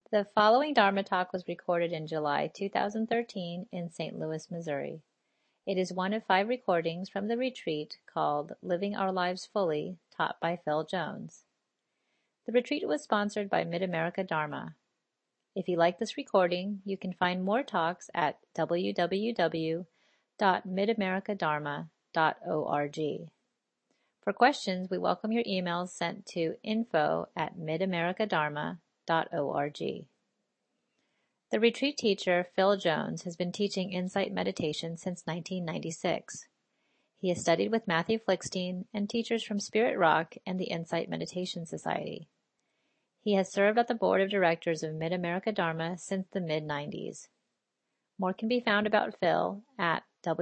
The following Dharma talk was recorded in July 2013 in St. Louis, Missouri. It is one of 5 recordings from the retreat called Living Our Lives Fully, taught by Phil Jones. The retreat was sponsored by Mid-America Dharma. If you like this recording, you can find more talks at www.midamericadharma.org. For questions, we welcome your emails sent to info@midamericadharma.org. The retreat teacher, Phil Jones, has been teaching insight meditation since 1996. He has studied with Matthew Flickstein and teachers from Spirit Rock and the Insight Meditation Society. He has served at the board of directors of Mid-America Dharma since the mid-90s. More can be found about Phil at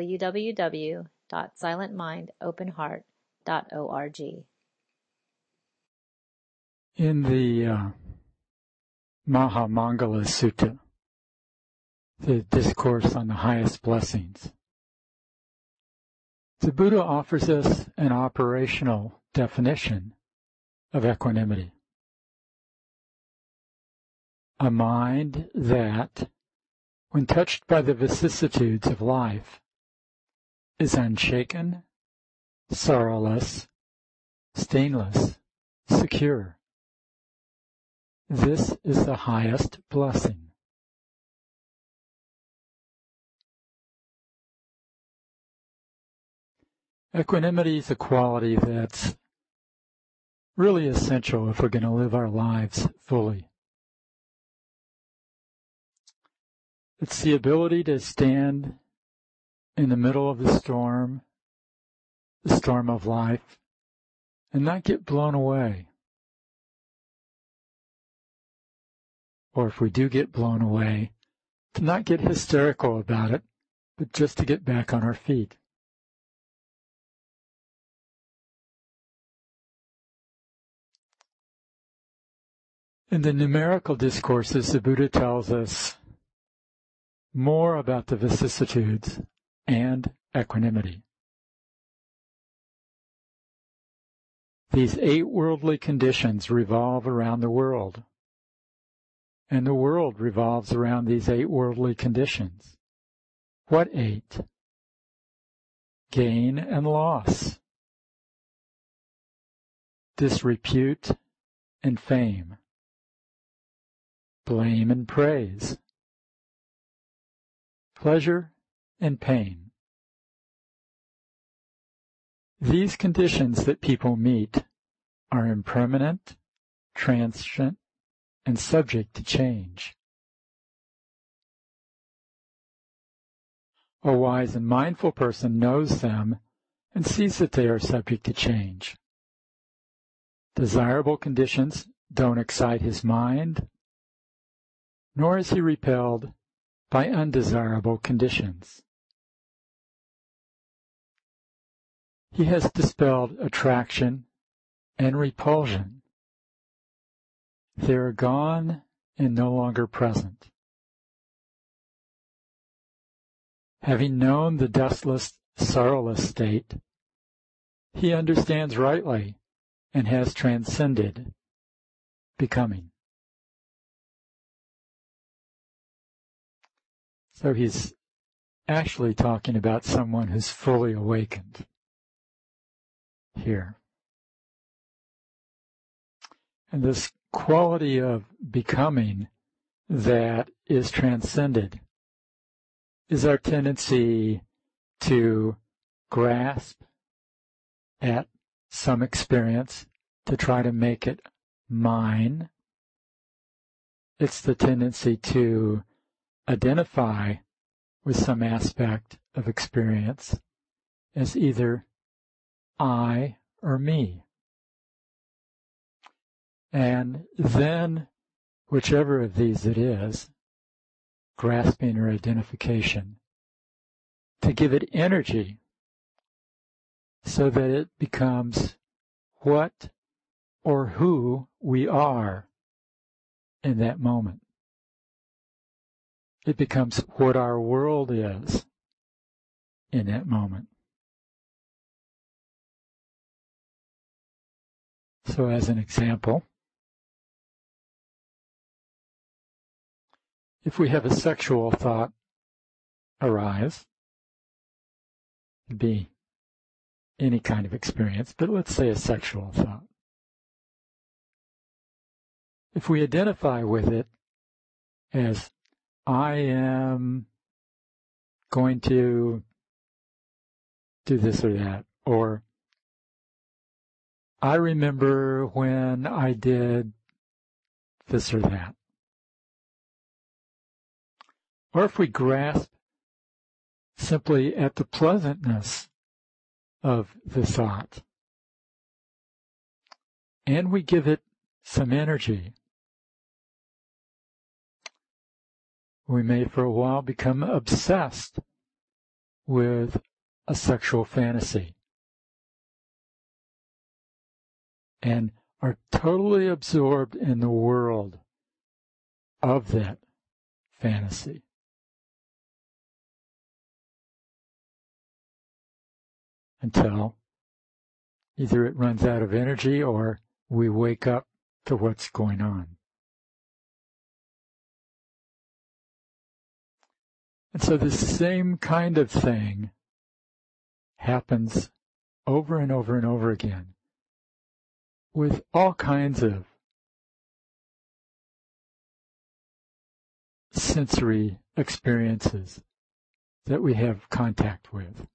www.silentmindopenheart.org. In the Mahamangala Sutta, the discourse on the highest blessings, the Buddha offers us an operational definition of equanimity. A mind that, when touched by the vicissitudes of life, is unshaken, sorrowless, stainless, secure. This is the highest blessing. Equanimity is a quality that's really essential if we're going to live our lives fully. It's the ability to stand in the middle of the storm of life, and not get blown away. Or if we do get blown away, to not get hysterical about it, but just to get back on our feet. In the numerical discourses, the Buddha tells us more about the vicissitudes and equanimity. These 8 worldly conditions revolve around the world, and the world revolves around these 8 worldly conditions. What 8? Gain and loss, disrepute and fame, blame and praise, pleasure and pain. These conditions that people meet are impermanent, transient, and subject to change. A wise and mindful person knows them and sees that they are subject to change. Desirable conditions don't excite his mind, nor is he repelled by undesirable conditions. He has dispelled attraction and repulsion. They are gone and no longer present. Having known the dustless, sorrowless state, he understands rightly and has transcended becoming. So he's actually talking about someone who's fully awakened here. And this quality of becoming that is transcended is our tendency to grasp at some experience, to try to make it mine. It's the tendency to identify with some aspect of experience as either I or me. And then, whichever of these it is, grasping or identification, to give it energy so that it becomes what or who we are in that moment. It becomes what our world is in that moment. So as an example, if we have a sexual thought arise, it'd be any kind of experience, but let's say a sexual thought. If we identify with it as, I am going to do this or that, or I remember when I did this or that. Or if we grasp simply at the pleasantness of the thought, and we give it some energy, we may for a while become obsessed with a sexual fantasy and are totally absorbed in the world of that fantasy. Until either it runs out of energy or we wake up to what's going on. And so the same kind of thing happens over and over and over again with all kinds of sensory experiences that we have contact with.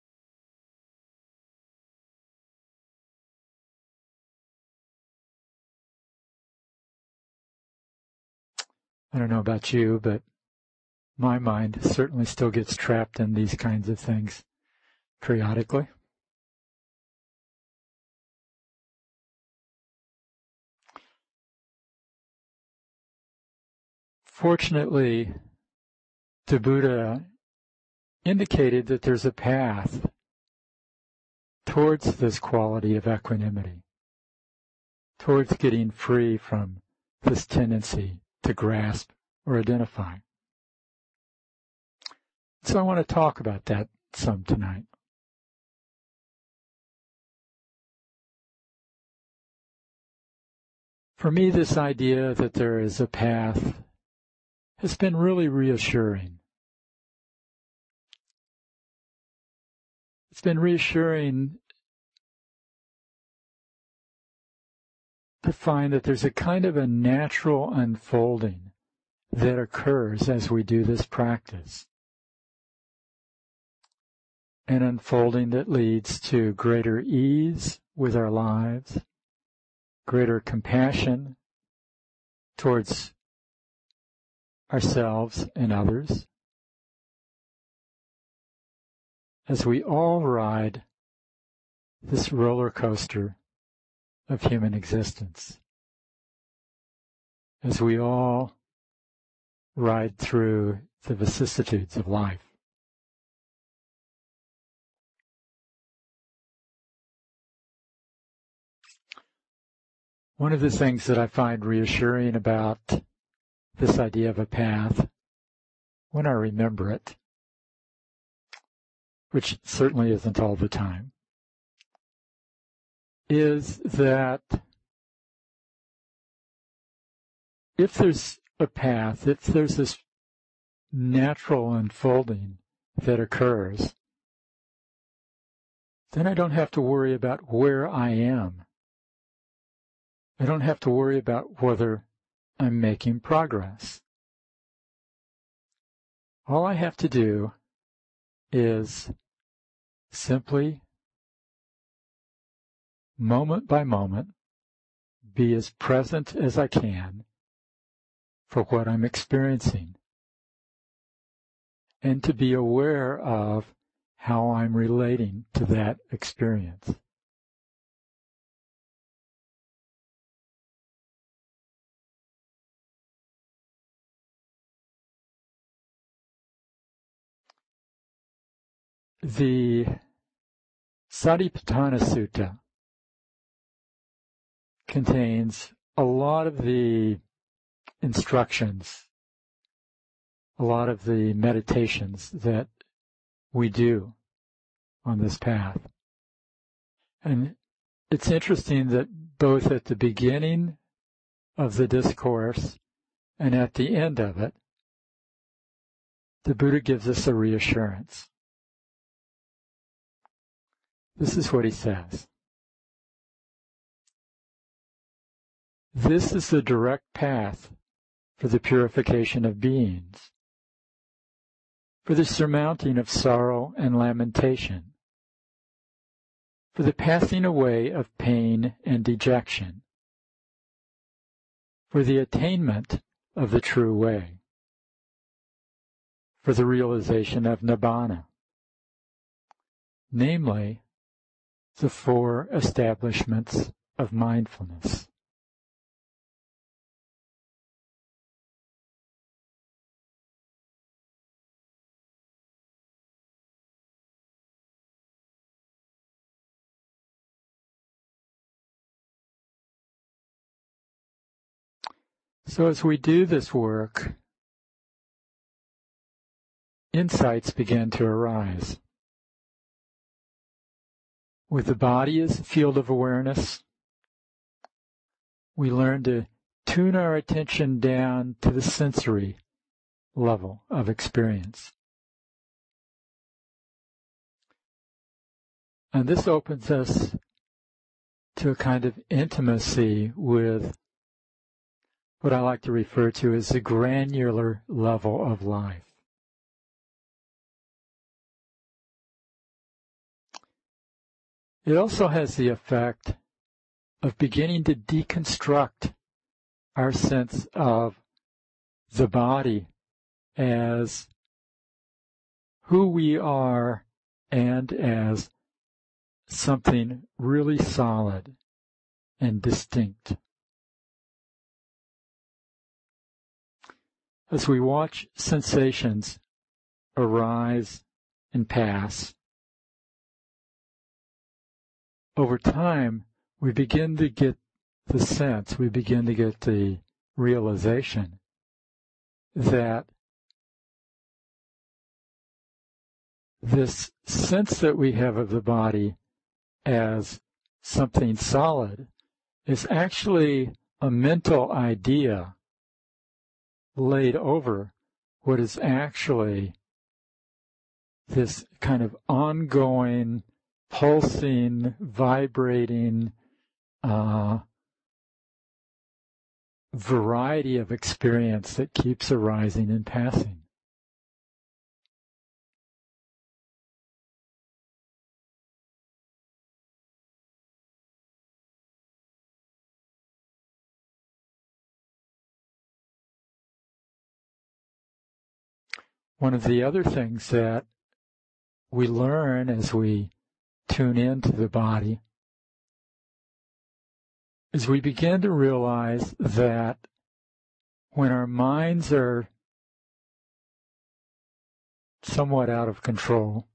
I don't know about you, but my mind certainly still gets trapped in these kinds of things periodically. Fortunately, the Buddha indicated that there's a path towards this quality of equanimity, towards getting free from this tendency to grasp or identify. So I want to talk about that some tonight. For me, this idea that there is a path has been really reassuring. It's been reassuring to find that there's a kind of a natural unfolding that occurs as we do this practice. An unfolding that leads to greater ease with our lives, greater compassion towards ourselves and others, as we all ride this roller coaster of human existence, as we all ride through the vicissitudes of life. One of the things that I find reassuring about this idea of a path, when I remember it, which certainly isn't all the time, is that if there's a path, if there's this natural unfolding that occurs, then I don't have to worry about where I am. I don't have to worry about whether I'm making progress. All I have to do is simply, moment by moment, be as present as I can for what I'm experiencing, and to be aware of how I'm relating to that experience. The Satipatthana Sutta contains a lot of the instructions, a lot of the meditations that we do on this path. And it's interesting that both at the beginning of the discourse and at the end of it, the Buddha gives us a reassurance. This is what he says. This is the direct path for the purification of beings, for the surmounting of sorrow and lamentation, for the passing away of pain and dejection, for the attainment of the true way, for the realization of Nibbana, namely, the four establishments of mindfulness. So as we do this work, insights begin to arise. With the body as a field of awareness, we learn to tune our attention down to the sensory level of experience. And this opens us to a kind of intimacy with what I like to refer to as the granular level of life. It also has the effect of beginning to deconstruct our sense of the body as who we are and as something really solid and distinct. As we watch sensations arise and pass, over time, we begin to get the sense, we begin to get the realization that this sense that we have of the body as something solid is actually a mental idea laid over what is actually this kind of ongoing, pulsing, vibrating variety of experience that keeps arising and passing. One of the other things that we learn as we tune into the body is we begin to realize that when our minds are somewhat out of control,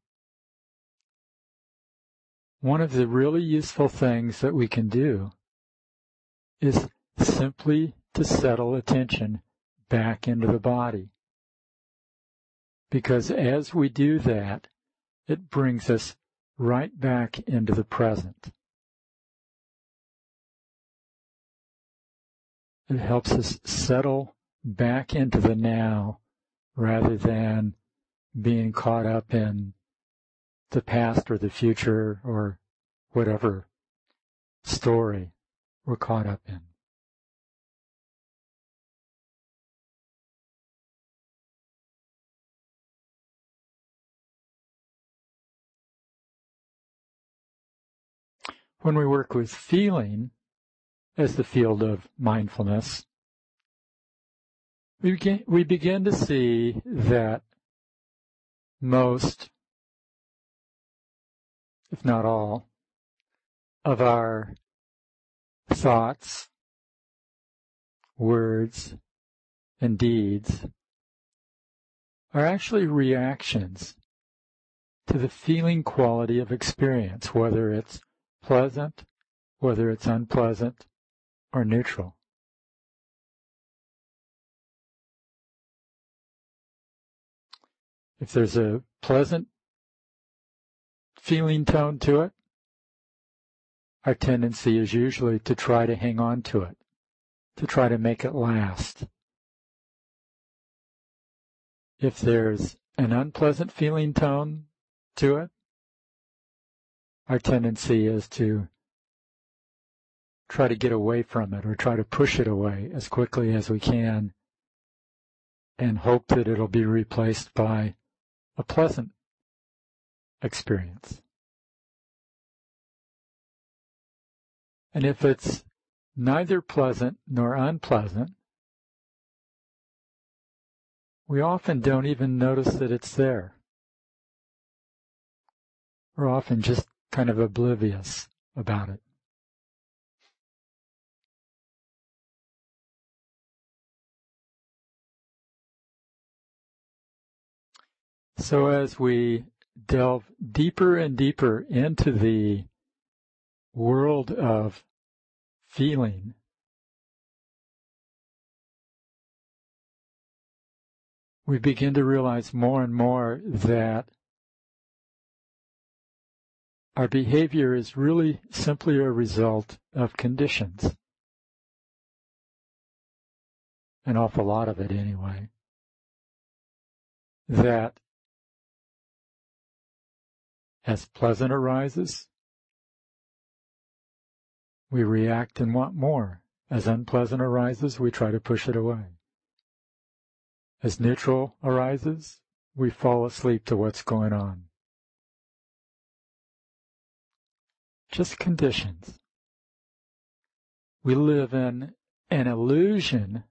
one of the really useful things that we can do is simply to settle attention back into the body. Because as we do that, it brings us right back into the present. It helps us settle back into the now rather than being caught up in the past or the future or whatever story we're caught up in. When we work with feeling as the field of mindfulness, we begin to see that most, if not all, of our thoughts, words, and deeds are actually reactions to the feeling quality of experience, whether it's pleasant, whether it's unpleasant, or neutral. If there's a pleasant feeling tone to it, our tendency is usually to try to hang on to it, to try to make it last. if there's an unpleasant feeling tone to it, our tendency is to try to get away from it or try to push it away as quickly as we can and hope that it'll be replaced by a pleasant experience. And if it's neither pleasant nor unpleasant, we often don't even notice that it's there. We're often just kind of oblivious about it. So as we delve deeper and deeper into the world of feeling, we begin to realize more and more that our behavior is really simply a result of conditions. An awful lot of it anyway. That as pleasant arises, we react and want more. As unpleasant arises, we try to push it away. As neutral arises, we fall asleep to what's going on. Just conditions. We live in an illusion,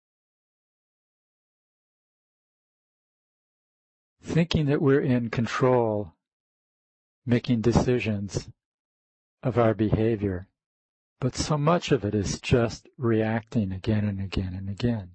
thinking that we're in control, making decisions of our behavior. But so much of it is just reacting again and again and again.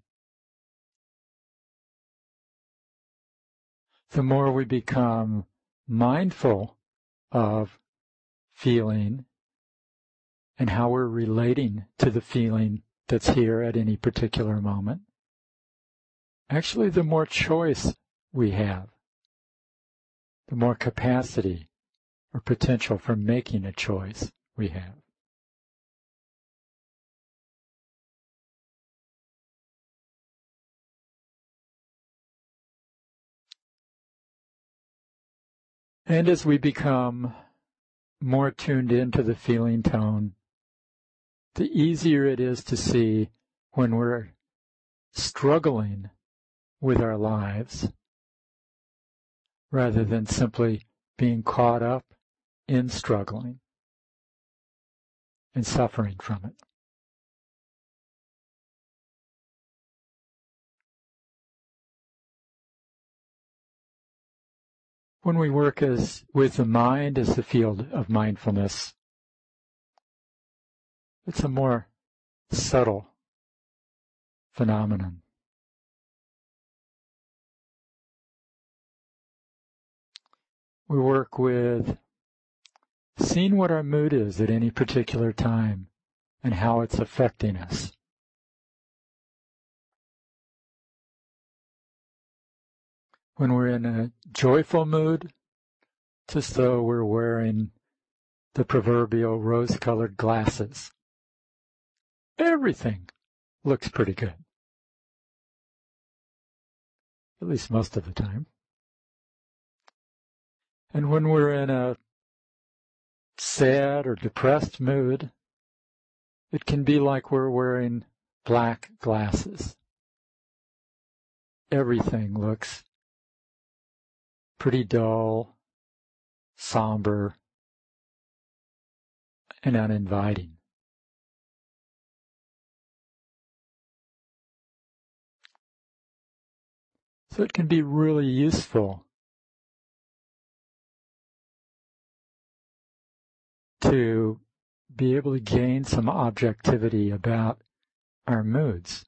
The more we become mindful of feeling and how we're relating to the feeling that's here at any particular moment, actually the more choice we have, the more capacity or potential for making a choice we have. And as we become more tuned into the feeling tone, the easier it is to see when we're struggling with our lives rather than simply being caught up in struggling and suffering from it. When we work with the mind as the field of mindfulness, it's a more subtle phenomenon. We work with seeing what our mood is at any particular time and how it's affecting us. When we're in a joyful mood, it's as though we're wearing the proverbial rose-colored glasses. Everything looks pretty good. At least most of the time. And when we're in a sad or depressed mood, it can be like we're wearing black glasses. Everything looks pretty dull, somber, and uninviting. So it can be really useful to be able to gain some objectivity about our moods,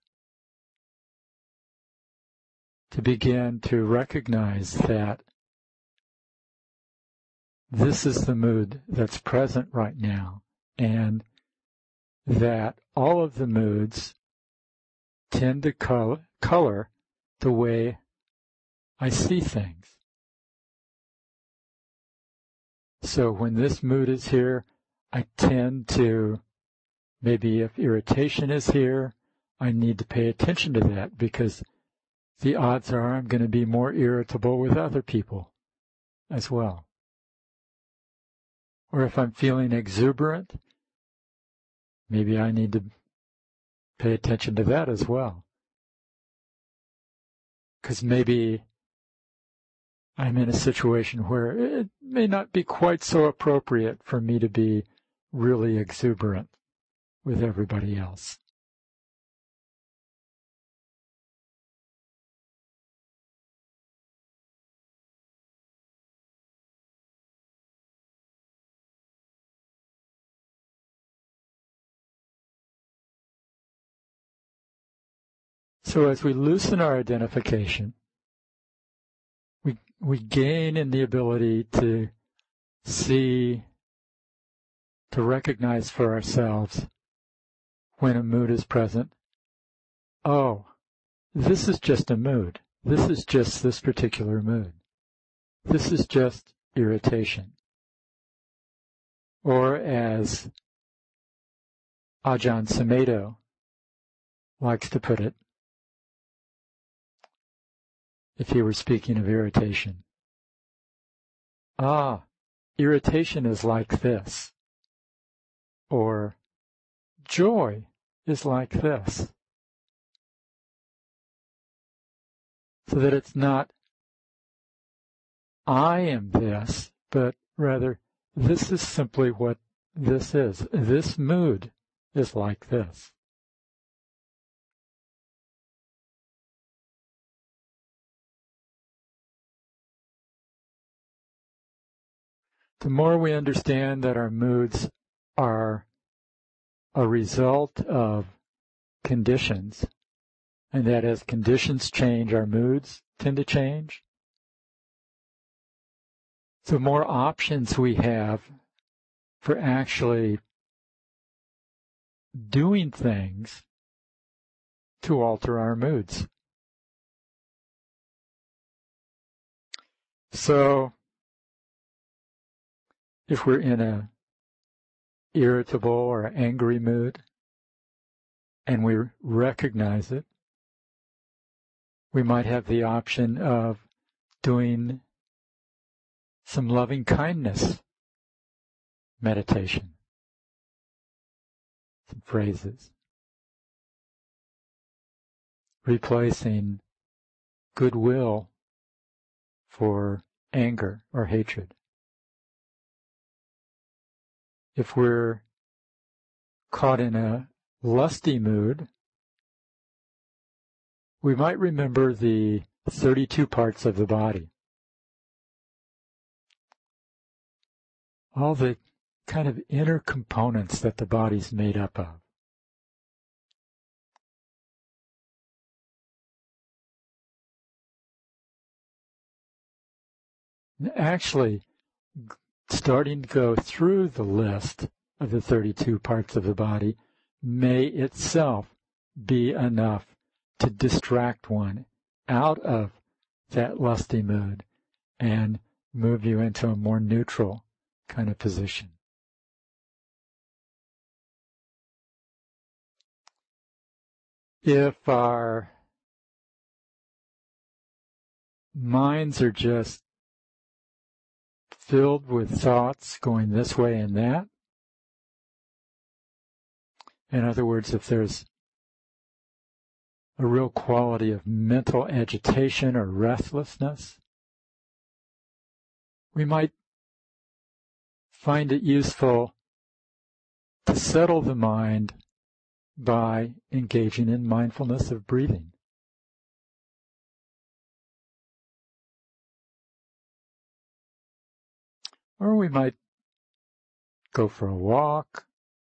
to begin to recognize that this is the mood that's present right now, and that all of the moods tend to color the way I see things. So when this mood is here, I tend to, maybe if irritation is here, I need to pay attention to that because the odds are I'm going to be more irritable with other people as well. Or if I'm feeling exuberant, maybe I need to pay attention to that as well. Because maybe I'm in a situation where it may not be quite so appropriate for me to be really exuberant with everybody else. So as we loosen our identification, we gain in the ability to see, to recognize for ourselves when a mood is present. Oh, this is just a mood. This is just this particular mood. This is just irritation. Or as Ajahn Sumedho likes to put it, if he were speaking of irritation. Ah, irritation is like this. Or joy is like this. So that it's not I am this, but rather this is simply what this is. This mood is like this. The more we understand that our moods are a result of conditions, and that as conditions change, our moods tend to change, the more options we have for actually doing things to alter our moods. So, if we're in a irritable or angry mood, and we recognize it, we might have the option of doing some loving kindness meditation, some phrases, replacing goodwill for anger or hatred. If we're caught in a lusty mood, we might remember the 32 parts of the body. All the kind of inner components that the body's made up of. Actually, starting to go through the list of the 32 parts of the body may itself be enough to distract one out of that lusty mood and move you into a more neutral kind of position. If our minds are just filled with thoughts going this way and that, in other words, if there's a real quality of mental agitation or restlessness, we might find it useful to settle the mind by engaging in mindfulness of breathing. Or we might go for a walk,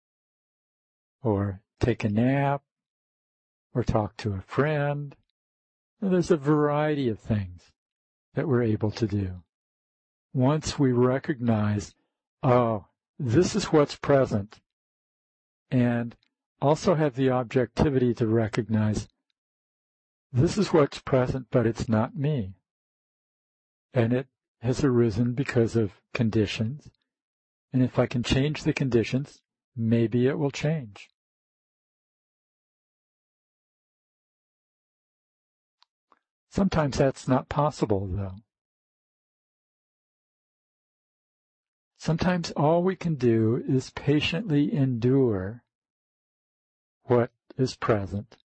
or take a nap, or talk to a friend. There's a variety of things that we're able to do. Once we recognize, oh, this is what's present, and also have the objectivity to recognize, this is what's present, but it's not me. And it has arisen because of conditions. And if I can change the conditions, maybe it will change. Sometimes that's not possible, though. Sometimes all we can do is patiently endure what is present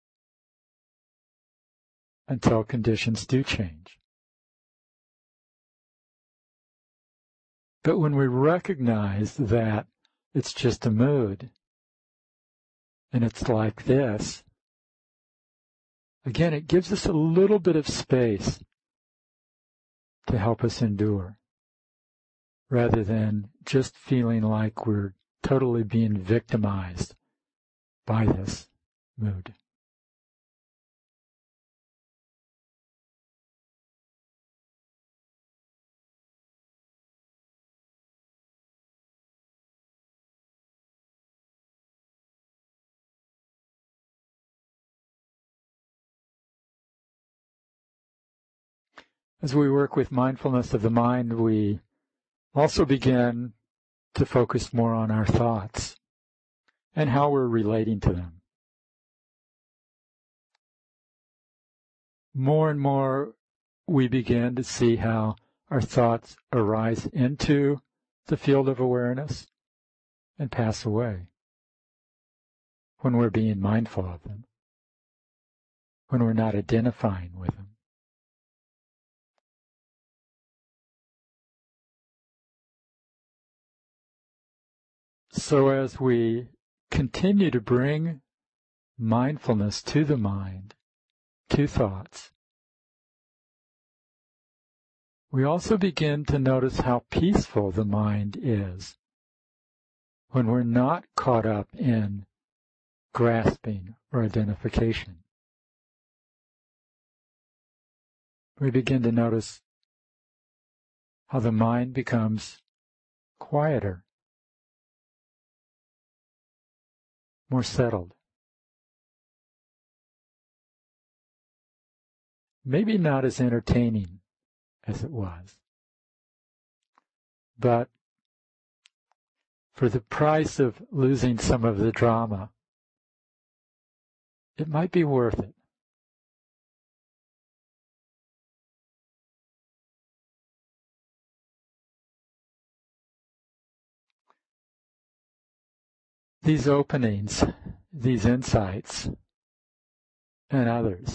until conditions do change. But when we recognize that it's just a mood, and it's like this, again, it gives us a little bit of space to help us endure, rather than just feeling like we're totally being victimized by this mood. As we work with mindfulness of the mind, we also begin to focus more on our thoughts and how we're relating to them. More and more, we begin to see how our thoughts arise into the field of awareness and pass away when we're being mindful of them, when we're not identifying with them. So as we continue to bring mindfulness to the mind, to thoughts, we also begin to notice how peaceful the mind is when we're not caught up in grasping or identification. We begin to notice how the mind becomes quieter, more settled. Maybe not as entertaining as it was, but for the price of losing some of the drama, it might be worth it. These openings, these insights, and others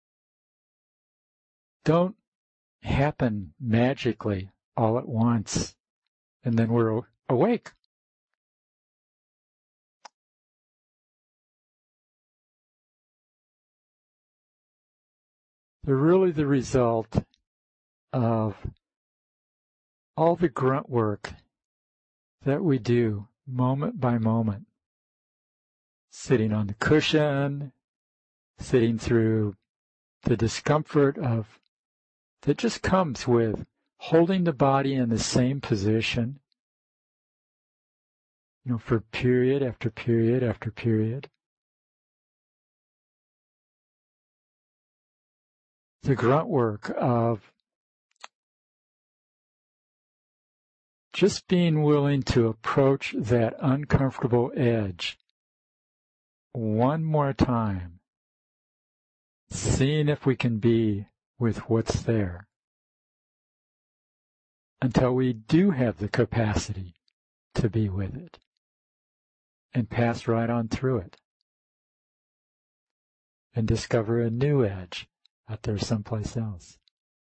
don't happen magically all at once, and then we're awake. They're really the result of all the grunt work that we do moment by moment. Sitting on the cushion, sitting through the discomfort that just comes with holding the body in the same position, for period after period after period. The grunt work of just being willing to approach that uncomfortable edge one more time, seeing if we can be with what's there until we do have the capacity to be with it and pass right on through it and discover a new edge out there someplace else.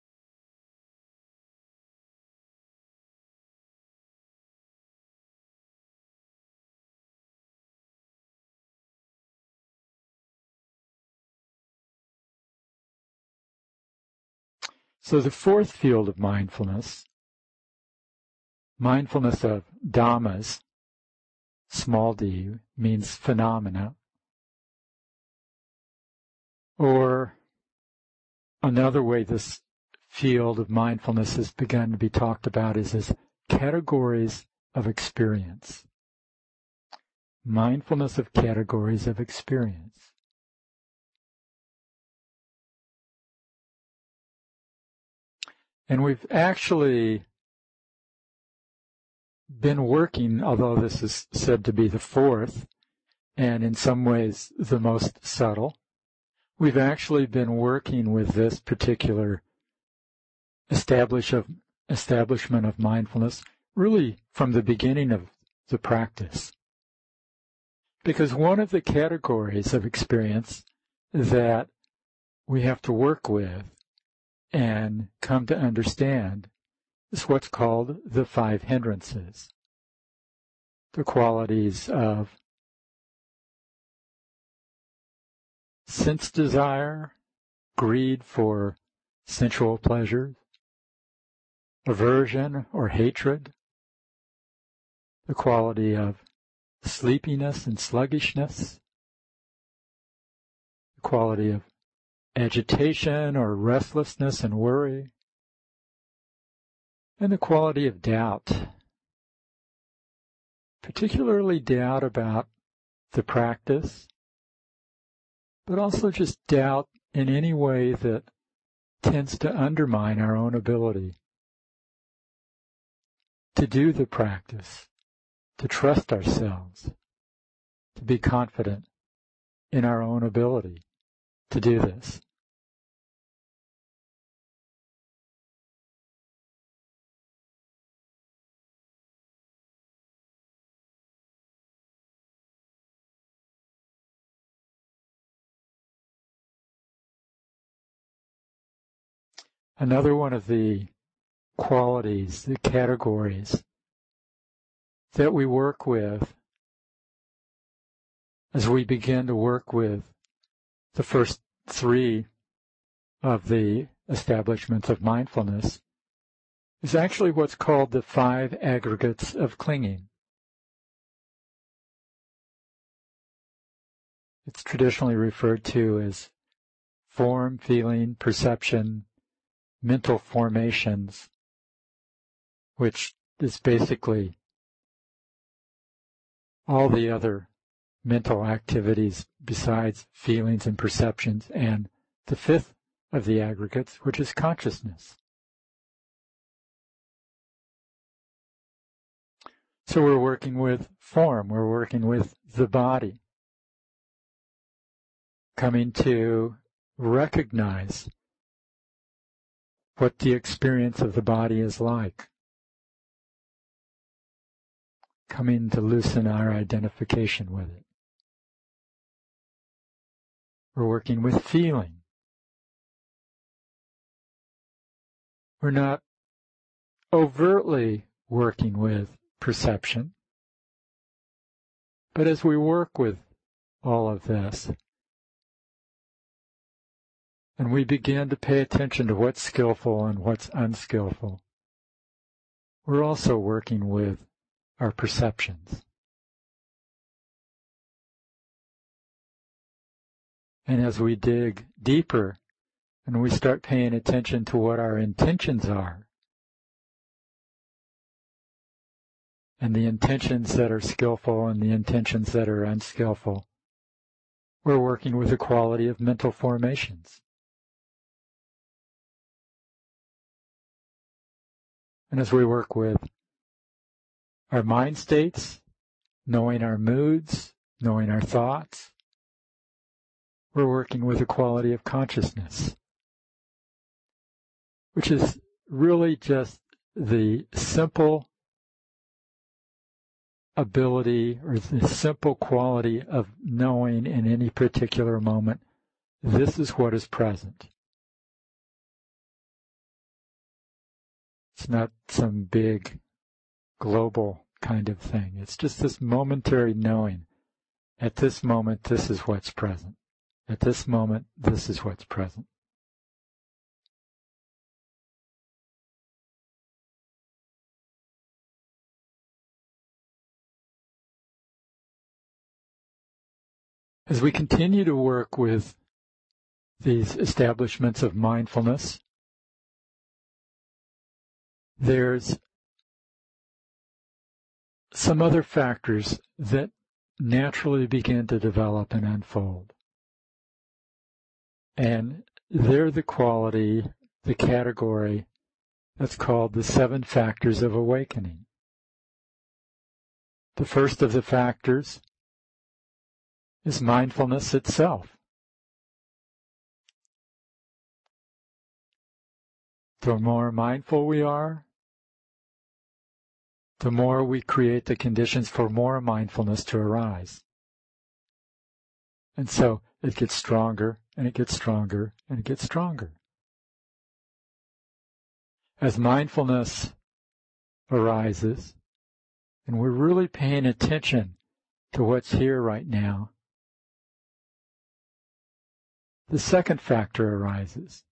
So the fourth field of mindfulness of dhammas, small d, means phenomena. Or another way this field of mindfulness has begun to be talked about is as categories of experience. Mindfulness of categories of experience. And we've actually been working, although this is said to be the fourth, and in some ways the most subtle, we've actually been working with this particular establishment of mindfulness really from the beginning of the practice. Because one of the categories of experience that we have to work with and come to understand is what's called the 5 hindrances. The qualities of sense desire, greed for sensual pleasures, aversion or hatred, the quality of sleepiness and sluggishness, the quality of agitation or restlessness and worry, and the quality of doubt, particularly doubt about the practice, but also just doubt in any way that tends to undermine our own ability to do the practice, to trust ourselves, to be confident in our own ability to do this. Another one of the qualities, the categories that we work with as we begin to work with the first 3 of the establishments of mindfulness is actually what's called the 5 aggregates of clinging. It's traditionally referred to as form, feeling, perception, mental formations, which is basically all the other mental activities besides feelings and perceptions, and the 5th of the aggregates, which is consciousness. So we're working with form, we're working with the body, coming to recognize what the experience of the body is like, coming to loosen our identification with it. We're working with feeling. We're not overtly working with perception, but as we work with all of this, and we begin to pay attention to what's skillful and what's unskillful, we're also working with our perceptions. And as we dig deeper and we start paying attention to what our intentions are, and the intentions that are skillful and the intentions that are unskillful, we're working with the quality of mental formations. And as we work with our mind states, knowing our moods, knowing our thoughts, we're working with the quality of consciousness, which is really just the simple ability or the simple quality of knowing in any particular moment, this is what is present. It's not some big global kind of thing. It's just this momentary knowing. At this moment, this is what's present. At this moment, this is what's present. As we continue to work with these establishments of mindfulness, there's some other factors that naturally begin to develop and unfold. And they're the quality, the category that's called the 7 factors of awakening. The first of the factors is mindfulness itself. the more mindful we are, the more we create the conditions for more mindfulness to arise. And so it gets stronger, and it gets stronger, and it gets stronger. As mindfulness arises, and we're really paying attention to what's here right now, the second factor arises,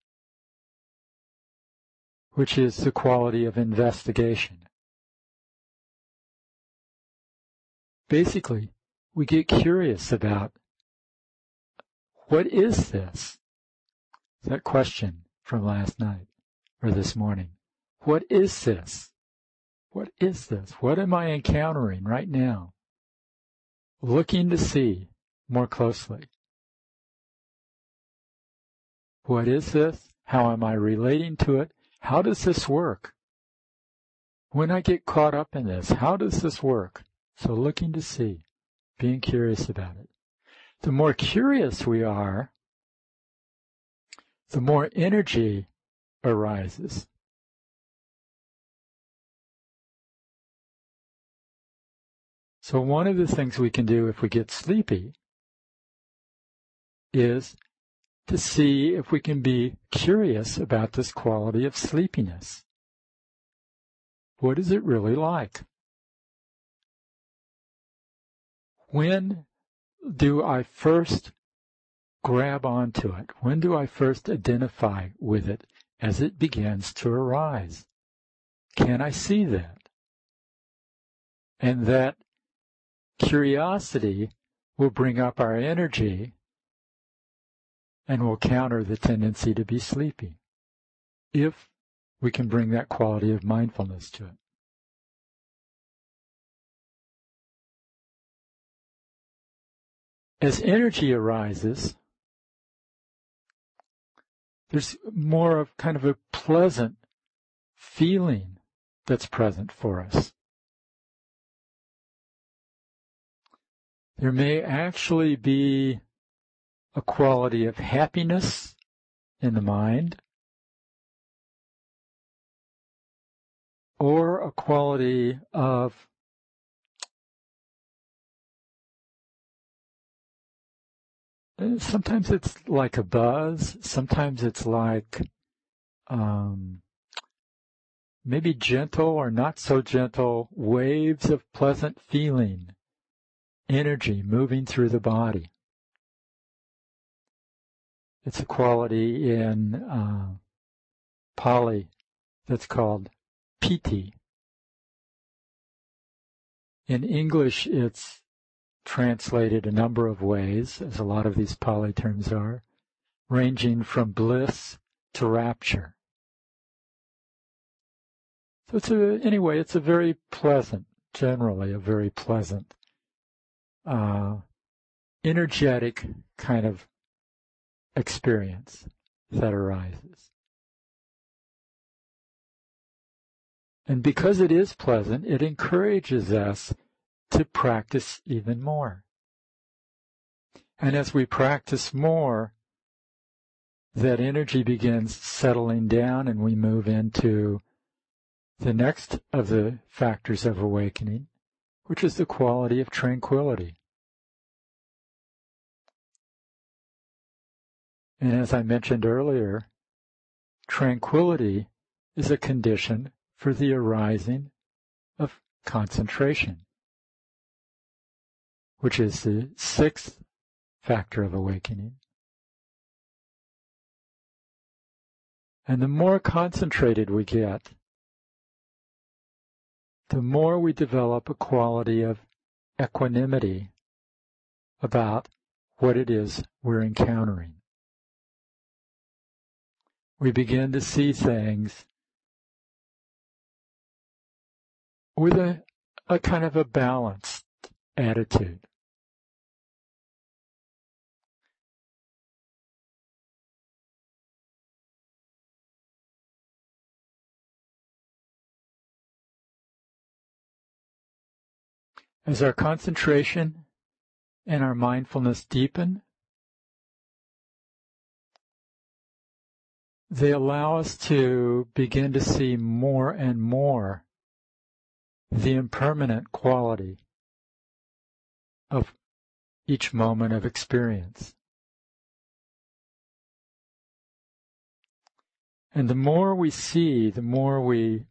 which is the quality of investigation. Basically, we get curious about, what is this? That question from last night or this morning. What is this? What is this? What am I encountering right now? Looking to see more closely. What is this? How am I relating to it? How does this work? When I get caught up in this, how does this work? So looking to see, being curious about it. The more curious we are, the more energy arises. So one of the things we can do if we get sleepy is to see if we can be curious about this quality of sleepiness. What is it really like? When do I first grab onto it? When do I first identify with it as it begins to arise? Can I see that? And that curiosity will bring up our energy and will counter the tendency to be sleepy, if we can bring that quality of mindfulness to it. As energy arises, there's more of kind of a pleasant feeling that's present for us. There may actually be a quality of happiness in the mind, or a quality of sometimes it's like a buzz, sometimes it's like maybe gentle or not so gentle waves of pleasant feeling, energy moving through the body. It's a quality in Pali that's called piti. In English, it's translated a number of ways, as a lot of these Pali terms are, ranging from bliss to rapture. So it's a very pleasant, generally a very pleasant, energetic kind of experience that arises. And because it is pleasant, it encourages us to practice even more. And as we practice more, that energy begins settling down and we move into the next of the factors of awakening, which is the quality of tranquility. And as I mentioned earlier, tranquility is a condition for the arising of concentration, which is the sixth factor of awakening. And the more concentrated we get, the more we develop a quality of equanimity about what it is we're encountering. We begin to see things with a kind of a balanced attitude. As our concentration and our mindfulness deepen, they allow us to begin to see more and more the impermanent quality of each moment of experience. And the more we see, the more we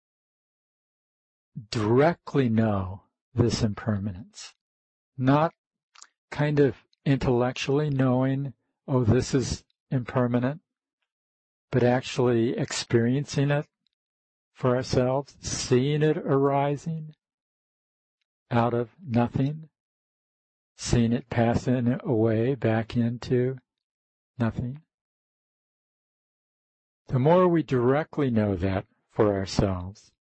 directly know this impermanence. Not kind of intellectually knowing, oh, this is impermanent, but actually experiencing it for ourselves, seeing it arising out of nothing, seeing it passing away back into nothing. The more we directly know that for ourselves,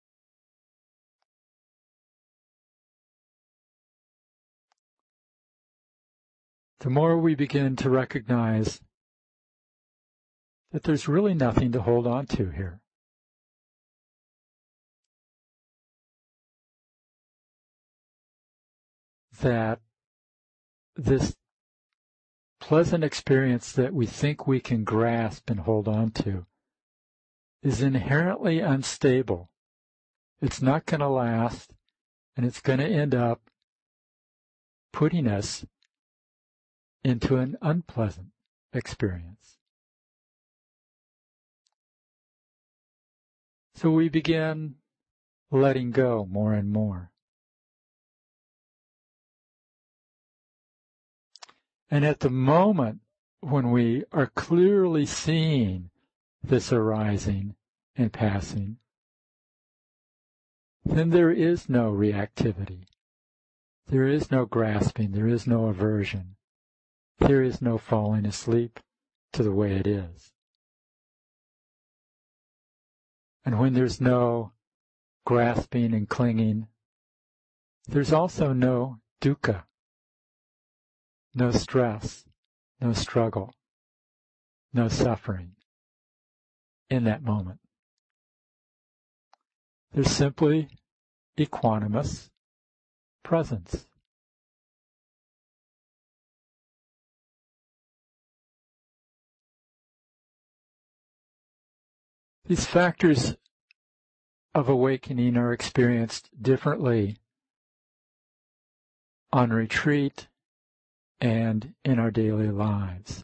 the more we begin to recognize that there's really nothing to hold on to here. That this pleasant experience that we think we can grasp and hold on to is inherently unstable. It's not going to last, and it's going to end up putting us into an unpleasant experience. So we begin letting go more and more. And at the moment when we are clearly seeing this arising and passing, then there is no reactivity. There is no grasping. There is no aversion. There is no falling asleep to the way it is. And when there's no grasping and clinging, there's also no dukkha, no stress, no struggle, no suffering in that moment. There's simply equanimous presence. These factors of awakening are experienced differently on retreat and in our daily lives.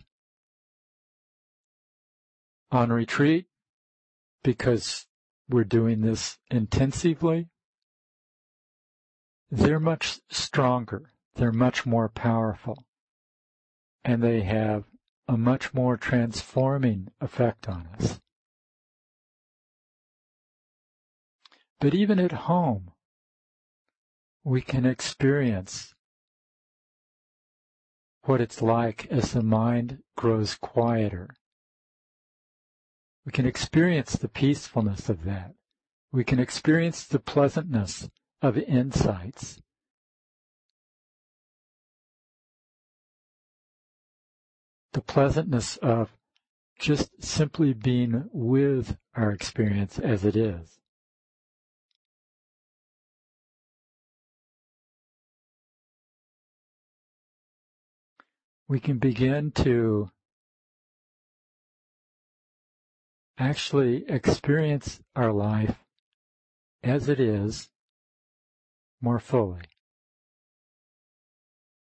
On retreat, because we're doing this intensively, they're much stronger, they're much more powerful, and they have a much more transforming effect on us. But even at home, we can experience what it's like as the mind grows quieter. We can experience the peacefulness of that. We can experience the pleasantness of insights. The pleasantness of just simply being with our experience as it is. We can begin to actually experience our life as it is more fully.